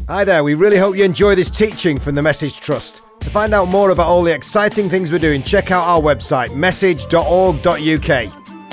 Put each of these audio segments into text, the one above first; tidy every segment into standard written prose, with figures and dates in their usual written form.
Hi there, we really hope you enjoy this teaching from the Message Trust. To find out more about all the exciting things we're doing, check out our website, message.org.uk.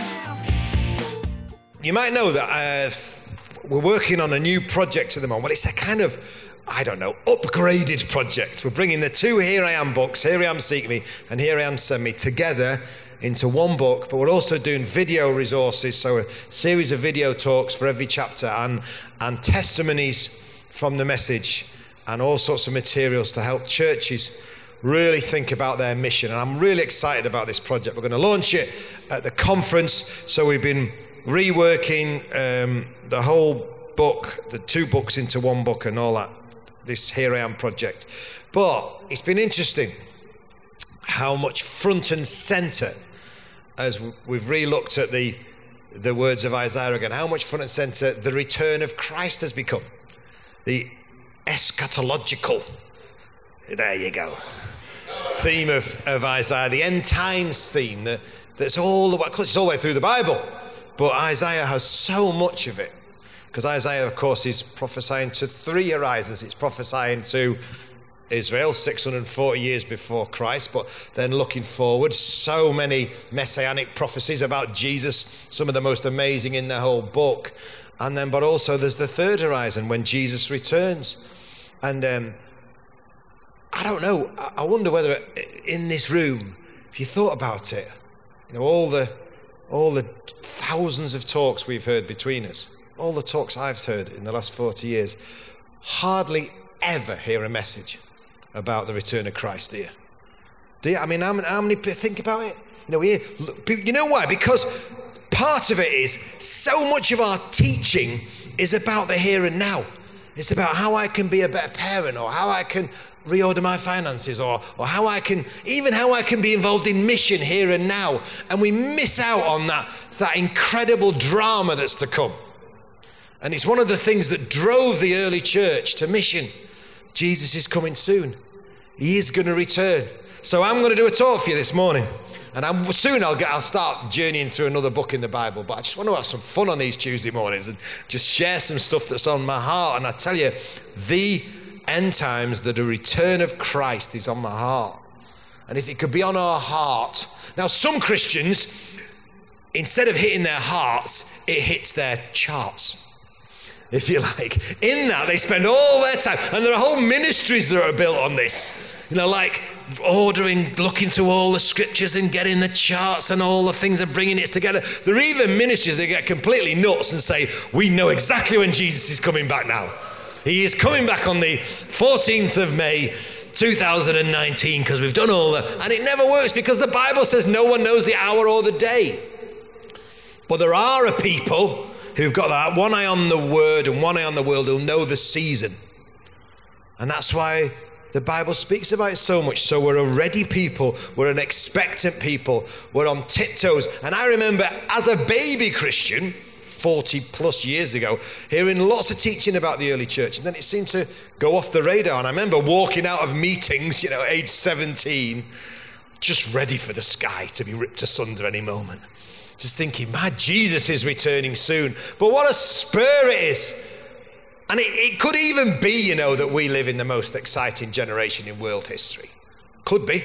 You might know that we're working on a new project at the moment. It's a kind of, upgraded project. We're bringing the two Here I Am books, Here I Am Seek Me and Here I Am Send Me, together into one book, but we're also doing video resources, so a series of video talks for every chapter and testimonies from the message and all sorts of materials to help churches really think about their mission. And I'm really excited about this project. We're going to launch it at the conference, so we've been reworking the whole book, the two books into one book and all that, this Here I Am project. But it's been interesting how much front and centre, as we've re-looked at the words of Isaiah again, how much front and centre the return of Christ has become. The eschatological, there you go, theme of Isaiah, the end times theme, that's all the way, it's all the way through the Bible, but Isaiah has so much of it, because Isaiah, of course, is prophesying to three horizons. It's prophesying to Israel 640 years before Christ, but then looking forward, so many messianic prophecies about Jesus, some of the most amazing in the whole book. And then, but also there's the third horizon when Jesus returns. And I don't know, I wonder whether in this room, if you thought about it, all the thousands of talks we've heard between us, all the talks I've heard in the last 40 years, hardly ever hear a message about the return of Christ, do you? I mean, how many think about it? You know why? Because part of it is so much of our teaching is about the here and now. It's about how I can be a better parent, or how I can reorder my finances, or how I can be involved in mission here and now. And we miss out on that incredible drama that's to come. And it's one of the things that drove the early church to mission. Jesus is coming soon. He is going to return. So I'm going to do a talk for you this morning. And I'll start journeying through another book in the Bible. But I just want to have some fun on these Tuesday mornings and just share some stuff that's on my heart. And I tell you, the end times, the return of Christ is on my heart. And if it could be on our heart. Now, some Christians, instead of hitting their hearts, it hits their charts, if you like. In that, they spend all their time, and there are whole ministries that are built on this, like looking through all the scriptures and getting the charts and all the things and bringing it together. There are even ministries that get completely nuts and say, we know exactly when Jesus is coming back now. He is coming back on the 14th of May, 2019, because we've done all that. And it never works, because the Bible says no one knows the hour or the day. But there are a people who've got that one eye on the word and one eye on the world, who'll know the season. And that's why the Bible speaks about it so much. So we're a ready people, we're an expectant people, we're on tiptoes. And I remember as a baby Christian 40 plus years ago, hearing lots of teaching about the early church, and then it seemed to go off the radar. And I remember walking out of meetings, age 17, just ready for the sky to be ripped asunder any moment. Just thinking, man, Jesus is returning soon. But what a spur it is. And it could even be, that we live in the most exciting generation in world history. Could be.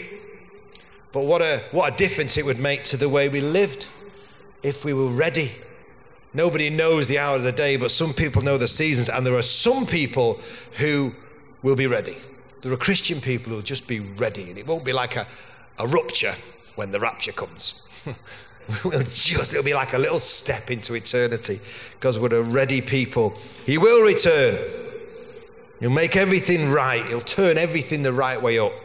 But what a difference it would make to the way we lived if we were ready. Nobody knows the hour of the day, but some people know the seasons. And there are some people who will be ready. There are Christian people who will just be ready. And it won't be like a rupture when the rapture comes. It'll be like a little step into eternity, because we're a ready people. He will return. He'll make everything right. He'll turn everything the right way up.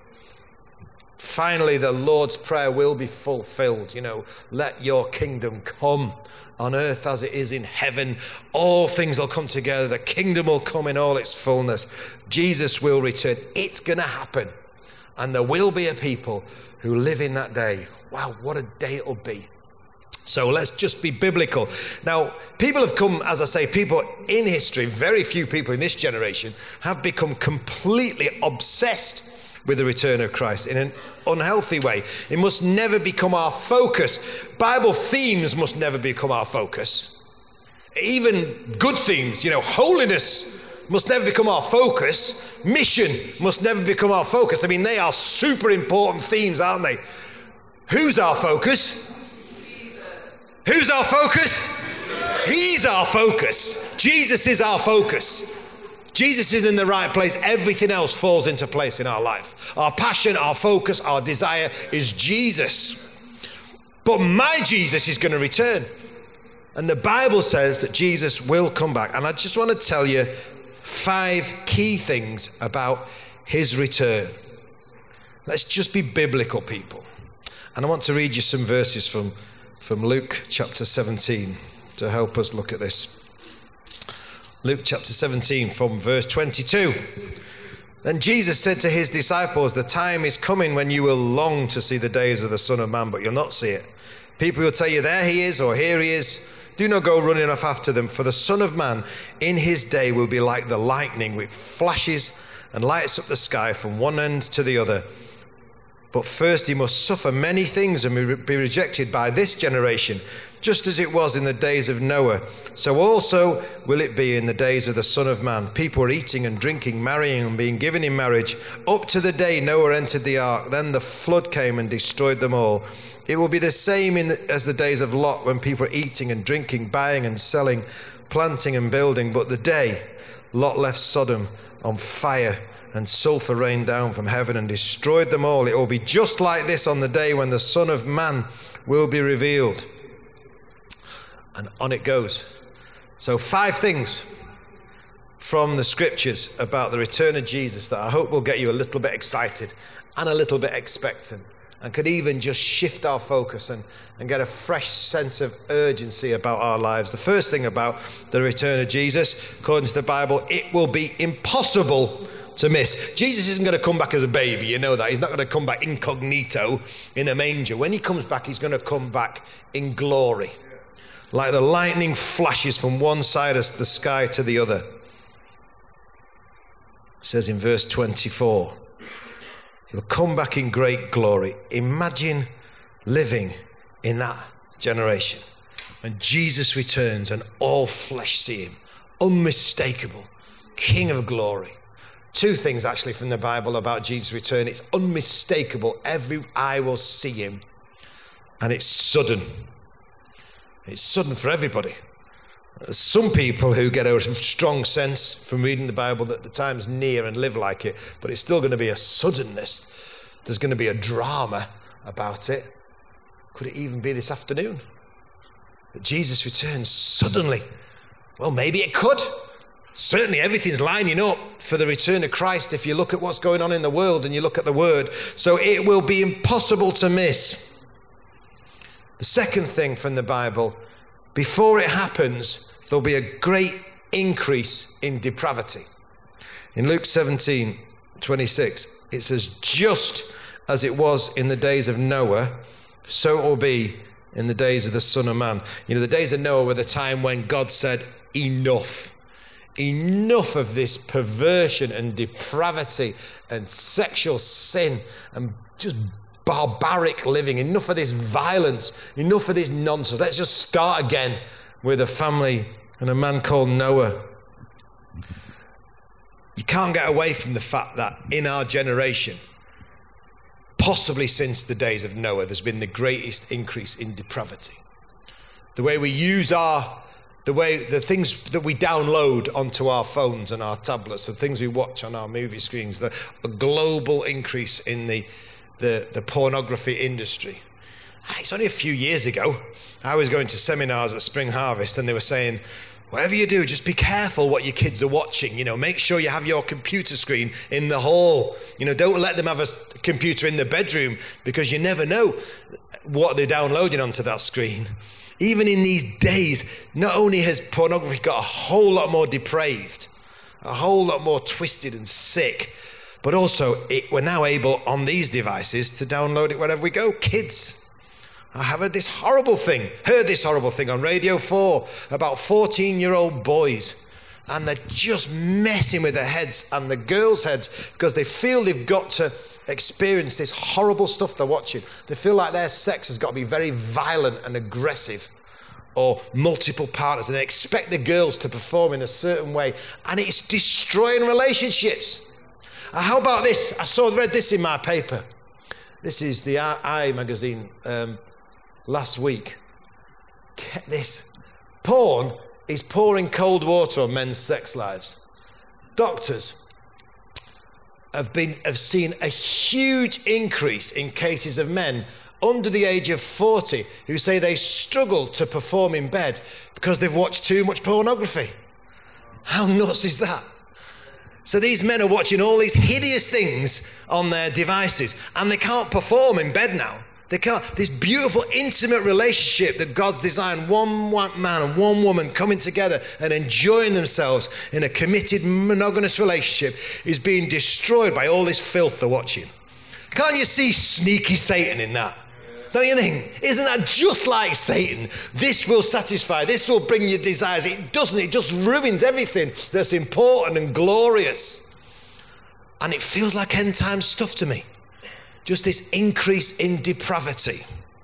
Finally, the Lord's Prayer will be fulfilled. Let your kingdom come on earth as it is in heaven. All things will come together. The kingdom will come in all its fullness. Jesus will return. It's going to happen. And there will be a people who live in that day. Wow, what a day it'll be. So let's just be biblical. Now, people have come, as I say, people in history, very few people in this generation have become completely obsessed with the return of Christ in an unhealthy way. It must never become our focus. Bible themes must never become our focus. Even good themes, holiness must never become our focus. Mission must never become our focus. I mean, they are super important themes, aren't they? Who's our focus? Jesus. Who's our focus? He's our focus. Jesus is our focus. Jesus is in the right place. Everything else falls into place in our life. Our passion, our focus, our desire is Jesus. But my Jesus is going to return. And the Bible says that Jesus will come back. And I just want to tell you 5 key things about his return. Let's just be biblical, people. And I want to read you some verses from Luke chapter 17 to help us look at this. Luke chapter 17 from verse 22. Then Jesus said to his disciples, the time is coming when you will long to see the days of the Son of Man, but you'll not see it. People will tell you, there he is, or here he is. Do not go running off after them, for the Son of Man in his day will be like the lightning which flashes and lights up the sky from one end to the other. But first he must suffer many things and be rejected by this generation, just as it was in the days of Noah. So also will it be in the days of the Son of Man. People were eating and drinking, marrying and being given in marriage, up to the day Noah entered the ark. Then the flood came and destroyed them all. It will be the same as the days of Lot, when people were eating and drinking, buying and selling, planting and building. But the day Lot left Sodom on fire, and sulfur rained down from heaven and destroyed them all. It will be just like this on the day when the Son of Man will be revealed. And on it goes. So 5 things from the scriptures about the return of Jesus that I hope will get you a little bit excited and a little bit expectant, and could even just shift our focus and get a fresh sense of urgency about our lives. The first thing about the return of Jesus, according to the Bible, it will be impossible to miss. Jesus isn't going to come back as a baby, you know that. He's not going to come back incognito in a manger. When he comes back, he's going to come back in glory. Like the lightning flashes from one side of the sky to the other. It says in verse 24, he'll come back in great glory. Imagine living in that generation. When Jesus returns and all flesh see him. Unmistakable. King of glory. 2 things actually from the Bible about Jesus' return. It's unmistakable. Every eye will see him. And it's sudden. It's sudden for everybody. There's some people who get a strong sense from reading the Bible that the time's near and live like it, but it's still going to be a suddenness. There's going to be a drama about it. Could it even be this afternoon? That Jesus returns suddenly? Well, maybe it could. Certainly everything's lining up for the return of Christ if you look at what's going on in the world and you look at the Word. So it will be impossible to miss. The second thing from the Bible, before it happens, there'll be a great increase in depravity. In Luke 17:26, it says, just as it was in the days of Noah, so it will be in the days of the Son of Man. You know, the days of Noah were the time when God said, enough. Enough of this perversion and depravity and sexual sin and just barbaric living. Enough of this violence. Enough of this nonsense. Let's just start again with a family and a man called Noah. You can't get away from the fact that in our generation, possibly since the days of Noah, there's been the greatest increase in depravity. The way we use the things that we download onto our phones and our tablets, the things we watch on our movie screens, the global increase in the pornography industry. It's only a few years ago, I was going to seminars at Spring Harvest and they were saying, whatever you do, just be careful what your kids are watching. You know, make sure you have your computer screen in the hall. You know, don't let them have a computer in the bedroom because you never know what they're downloading onto that screen. Even in these days, not only has pornography got a whole lot more depraved, a whole lot more twisted and sick, but also we're now able on these devices to download it wherever we go. Kids, I have heard this horrible thing on Radio 4 about 14-year-old boys, and they're just messing with their heads and the girls' heads because they feel they've got to experience this horrible stuff they're watching. They feel like their sex has got to be very violent and aggressive. or multiple partners, and they expect the girls to perform in a certain way, and it's destroying relationships. How about this? Read this in my paper. This is the Eye magazine last week. Get this. Porn is pouring cold water on men's sex lives. Doctors have seen a huge increase in cases of men under the age of 40 who say they struggle to perform in bed because they've watched too much pornography. How nuts is that? So these men are watching all these hideous things on their devices, and they can't perform in bed now. They can't. This beautiful, intimate relationship that God's designed, one man and one woman coming together and enjoying themselves in a committed, monogamous relationship, is being destroyed by all this filth they're watching. Can't you see sneaky Satan in that? Don't you think? Isn't that just like Satan? This will satisfy. This will bring you desires. It doesn't. It just ruins everything that's important and glorious. And it feels like end time stuff to me. Just this increase in depravity.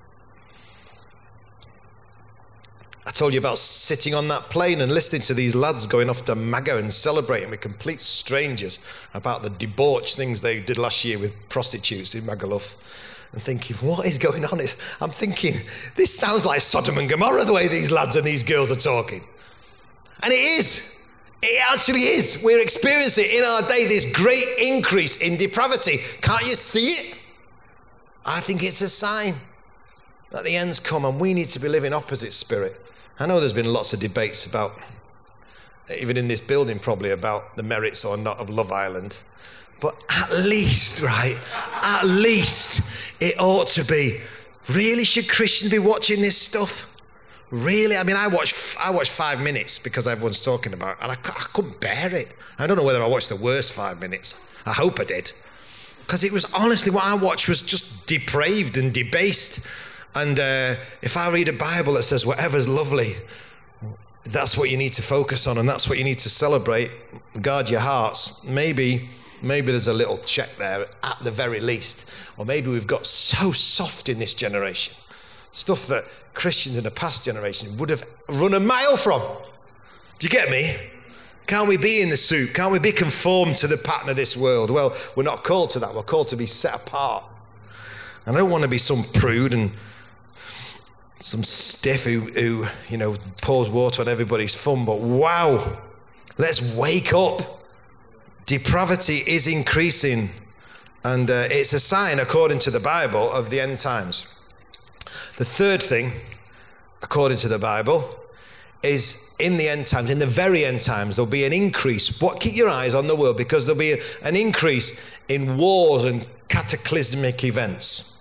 I told you about sitting on that plane and listening to these lads going off to MAGA and celebrating with complete strangers about the debauched things they did last year with prostitutes in Magaluf. And thinking, what is going on? I'm thinking, this sounds like Sodom and Gomorrah, the way these lads and these girls are talking. And it is. It actually is. We're experiencing in our day this great increase in depravity. Can't you see it? I think it's a sign that the end's come, and we need to be living opposite spirit. I know there's been lots of debates about, even in this building probably, about the merits or not of Love Island. But at least, right, at least it ought to be, really, should Christians be watching this stuff? Really? I mean, I watched 5 minutes because everyone's talking about it, and I couldn't bear it. I don't know whether I watched the worst 5 minutes. I hope I did. Because it was honestly, what I watched was just depraved and debased. And if I read a Bible that says whatever's lovely, that's what you need to focus on, and that's what you need to celebrate, guard your hearts, maybe there's a little check there at the very least. Or maybe we've got so soft in this generation. Stuff that Christians in a past generation would have run a mile from. Do you get me? Can't we be in the soup? Can't we be conformed to the pattern of this world? Well, we're not called to that. We're called to be set apart. And I don't want to be some prude and some stiff who pours water on everybody's fun. But wow, let's wake up. Depravity is increasing. And it's a sign, according to the Bible, of the end times. The third thing, according to the Bible, is in the end times, in the very end times, there'll be an increase. Keep your eyes on the world, because there'll be an increase in wars and cataclysmic events.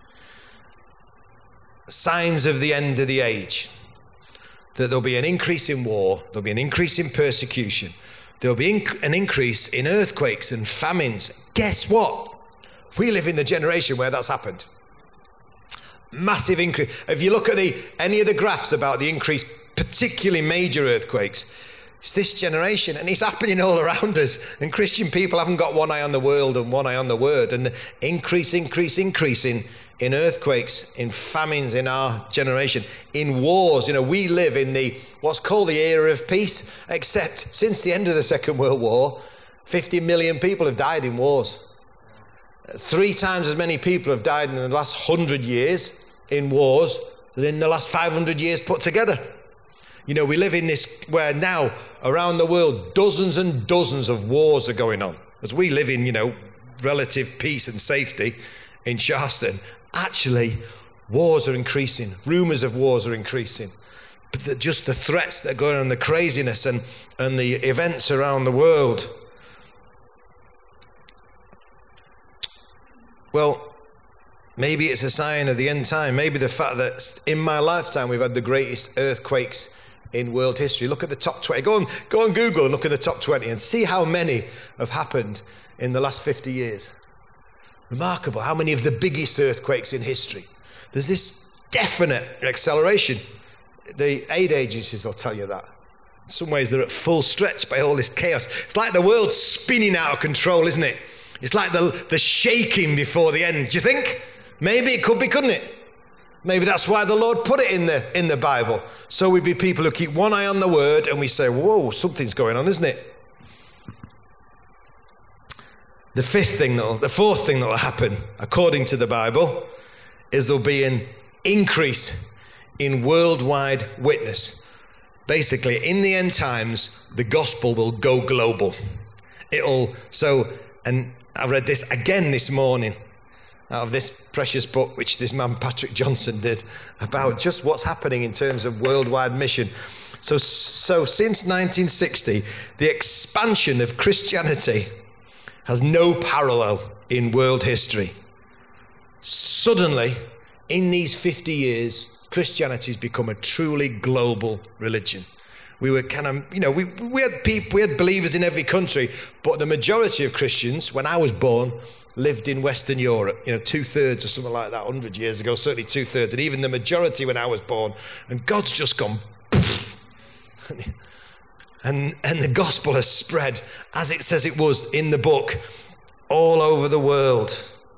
Signs of the end of the age. That there'll be an increase in war, there'll be an increase in persecution, there'll be an increase in earthquakes and famines. Guess what? We live in the generation where that's happened. Massive increase. If you look at any of the graphs about the increase, particularly major earthquakes, it's this generation, and it's happening all around us. And Christian people haven't got one eye on the world and one eye on the word. And the increasing in earthquakes, in famines in our generation, in wars. We live in what's called the era of peace, except since the end of the Second World War, 50 million people have died in wars. 3 times as many people have died in the last 100 years in wars than in the last 500 years put together. We live in this where now around the world dozens and dozens of wars are going on. As we live in, relative peace and safety in Charleston, actually wars are increasing. Rumours of wars are increasing. But just the threats that are going on, the craziness and the events around the world. Well, maybe it's a sign of the end time. Maybe the fact that in my lifetime we've had the greatest earthquakes in world history. Look at the top 20. Go on Google and look at the top 20 and see how many have happened in the last 50 years. Remarkable. How many of the biggest earthquakes in history? There's this definite acceleration. The aid agencies will tell you that. In some ways they're at full stretch by all this chaos. It's like the world's spinning out of control, isn't it? It's like the shaking before the end. Do you think? Maybe it could be, couldn't it? Maybe that's why the Lord put it in the Bible. So we be people who keep one eye on the word and we say, whoa, something's going on, isn't it? The fourth thing that will happen, according to the Bible, is there'll be an increase in worldwide witness. Basically, in the end times, the gospel will go global. And I read this again this morning out of this precious book, which this man Patrick Johnson did, about just what's happening in terms of worldwide mission. So since 1960, the expansion of Christianity has no parallel in world history. Suddenly, in these 50 years, Christianity has become a truly global religion. We were kind of, we had believers in every country, but the majority of Christians, when I was born, lived in Western Europe, 2/3 or something like that, 100 years ago, certainly 2/3, and even the majority when I was born. And God's just gone, and the gospel has spread, as it says it was in the book, all over the world.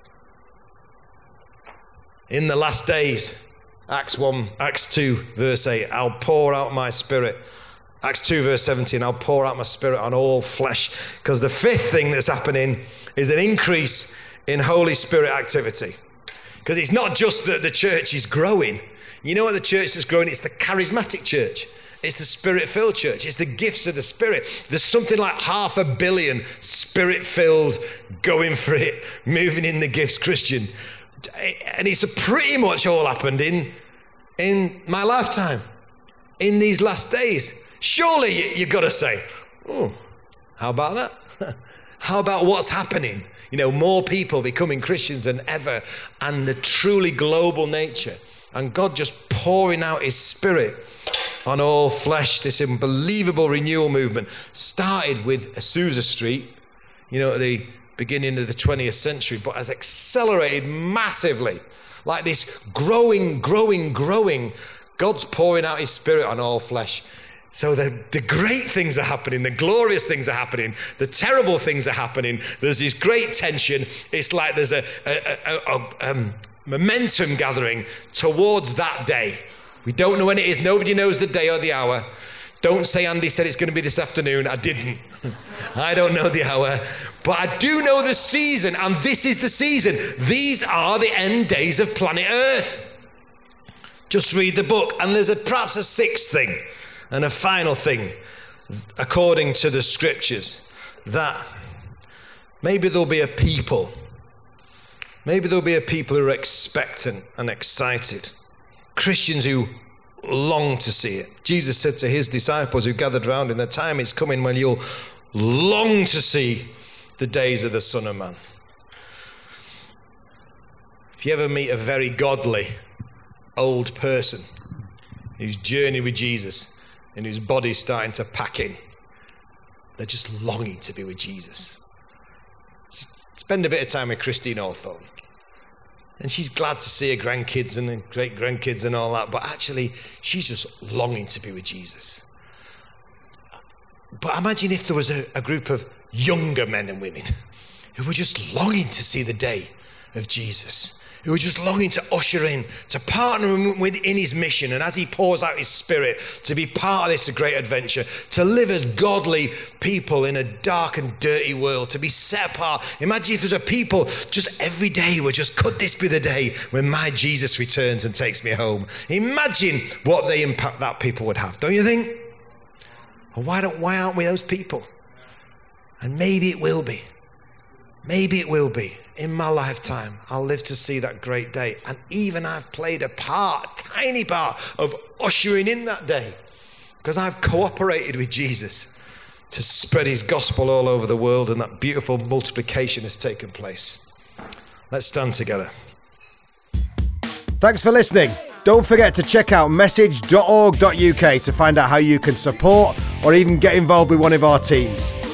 In the last days, Acts 2, verse 8, I'll pour out my spirit. Acts 2, verse 17, I'll pour out my spirit on all flesh. Because the fifth thing that's happening is an increase in Holy Spirit activity. Because it's not just that the church is growing. You know what the church is growing? It's the charismatic church. It's the spirit-filled church. It's the gifts of the Spirit. There's something like 500 million spirit-filled, going for it, moving in the gifts Christian. And it's pretty much all happened in my lifetime, in these last days. Surely you've got to say, how about that? How about what's happening? More people becoming Christians than ever, and the truly global nature, and God just pouring out his Spirit on all flesh. This unbelievable renewal movement started with Azusa Street, at the beginning of the 20th century, but has accelerated massively. Like this growing. God's pouring out his Spirit on all flesh. So the great things are happening, the glorious things are happening, the terrible things are happening. There's this great tension. It's like there's a momentum gathering towards that day. We don't know when it is. Nobody knows the day or the hour. Don't say Andy said it's going to be this afternoon. I didn't. I don't know the hour. But I do know the season, and this is the season. These are the end days of planet Earth. Just read the book. And there's perhaps a sixth thing and a final thing, according to the scriptures, that maybe there'll be a people. Maybe there'll be a people who are expectant and excited. Christians who long to see it. Jesus said to his disciples who gathered round him, the time is coming when you'll long to see the days of the Son of Man. If you ever meet a very godly old person who's journeying with Jesus and whose body's starting to pack in, they're just longing to be with Jesus. Spend a bit of time with Christine Hawthorne. And she's glad to see her grandkids and her great-grandkids and all that, but actually, she's just longing to be with Jesus. But imagine if there was a group of younger men and women who were just longing to see the day of Jesus, who were just longing to usher in, to partner in his mission, and as he pours out his Spirit, to be part of this great adventure, to live as godly people in a dark and dirty world, to be set apart. Imagine if there's a people just every day were just, could this be the day when my Jesus returns and takes me home? Imagine what the impact that people would have, don't you think? Well, why aren't we those people? And maybe it will be. Maybe it will be. In my lifetime, I'll live to see that great day. And even I've played a tiny part of ushering in that day, because I've cooperated with Jesus to spread his gospel all over the world, and that beautiful multiplication has taken place. Let's stand together. Thanks for listening. Don't forget to check out message.org.uk to find out how you can support or even get involved with one of our teams.